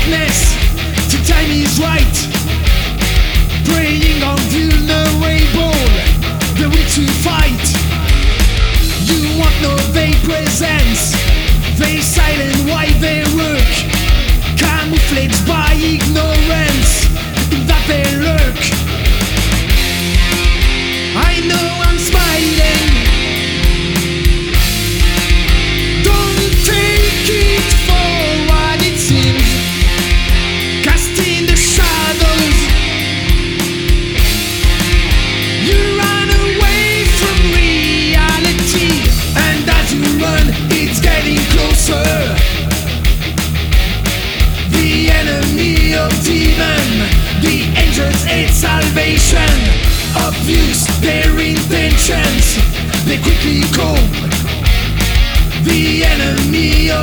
darkness till time is right. Preying on vulnerable, the will to fight. You want no they presence, they silent while they work, camouflaged by ignorance in that they lurk. I know I'm smiling, don't take it for what it seems. Cast in the shadows, you run away from reality, and as you run, it's getting closer. The enemy of demon, the angels hate salvation. Obvious their intentions, they quickly cope. The enemy of